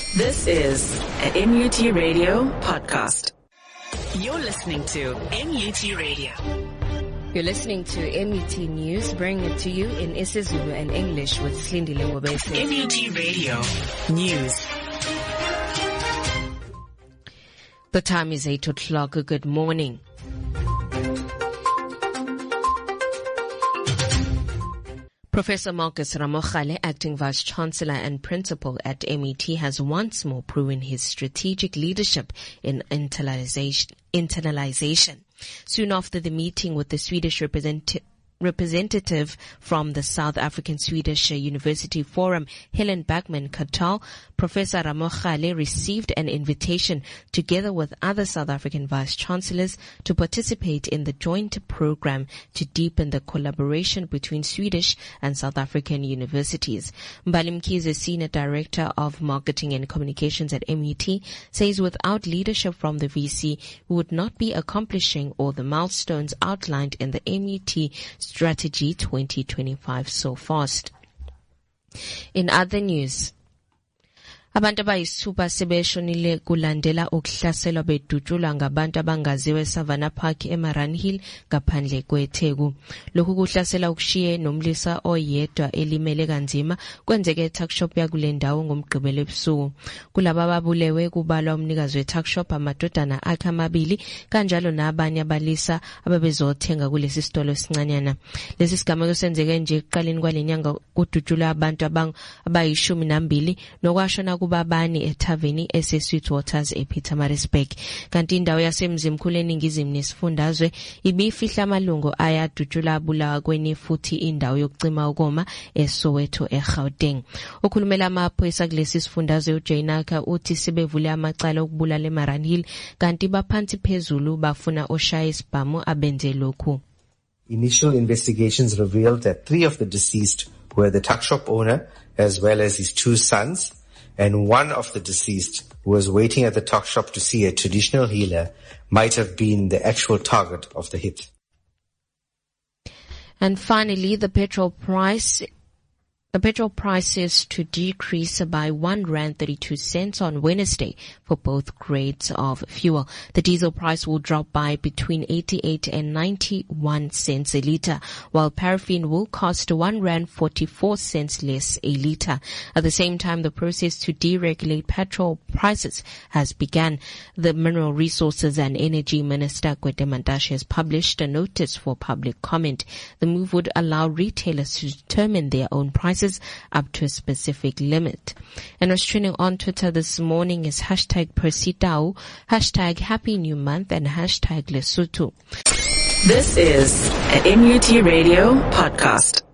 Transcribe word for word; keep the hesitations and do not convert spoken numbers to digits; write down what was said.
This is an N U T Radio podcast. You're listening to N U T Radio. You're listening to N U T News, bringing it to you in isiZulu and English with Slindile Ngobese. N U T Radio News. The time is eight o'clock. Good morning. Professor Marcus Ramokgale, Acting Vice-Chancellor and Principal at M U T, has once more proven his strategic leadership in internalization. internalization. Soon after the meeting with the Swedish representative, representative from the South African Swedish University Forum, Helen Backman-Cattell, Professor Ramokgale received an invitation together with other South African vice-chancellors to participate in the joint program to deepen the collaboration between Swedish and South African universities. Mbali Mkhize, Senior Director of Marketing and Communications at M U T, says without leadership from the V C, we would not be accomplishing all the milestones outlined in the M U T Strategy twenty twenty-five so fast. In other news, abantu abayisithupha sebeshonile kulandela ukuhlaselwa bedutshulwa ngabantu abangaziwe eSavannah Park eMarunhill ngaphandle kweTheku. Lokhu kuhlasela ukushiye nomlisa oyedwa elimele kanzima kwenzeke eTuckshop yakule ndawo ngomgqibelo ebusuku. Kulabo ababulewe kubalwa umnikazi weTuckshop, amadodana akhe amabili kanjalo nabanye abalisa ababezothenga kulesi sitolo esincanyana. Lesi sigameko senzeke nje ekuqaleni kwalenyanga kudutshulwa abantu abayishumi nambili nokwashona kubabani ethaveni ese-Sweetwaters ePietermaritzburg. Kanti indawo yasemzimkhulu eningizimu nesifundazwe ibifihla amalungu ayadutshula abulawa kwenye futhi indawo yokucima ukoma eSoweto eGauteng. Ukhulumela amaphoyisa kulesi sifundazwe uJainaka uthi sebevule amacala okubulala eMarunhill kanti baphansi phezulu bafuna oshaya isibhamu abenze lokhu. Initial investigations revealed that three of the deceased were the tuckshop owner as well as his two sons, and one of the deceased, who was waiting at the tuck shop to see a traditional healer, might have been the actual target of the hit. And finally, the petrol price The petrol price is to decrease by one rand thirty-two cents on Wednesday for both grades of fuel. The diesel price will drop by between eighty-eight and ninety-one cents a litre, while paraffin will cost one rand forty-four cents less a litre. At the same time, the process to deregulate petrol prices has begun. The Mineral Resources and Energy Minister Gwede Mantashe has published a notice for public comment. The move would allow retailers to determine their own prices up to a specific limit. And what's trending on Twitter this morning is hashtag Persitao, hashtag Happy New Month, and hashtag Lesotho. This is an N U T Radio podcast.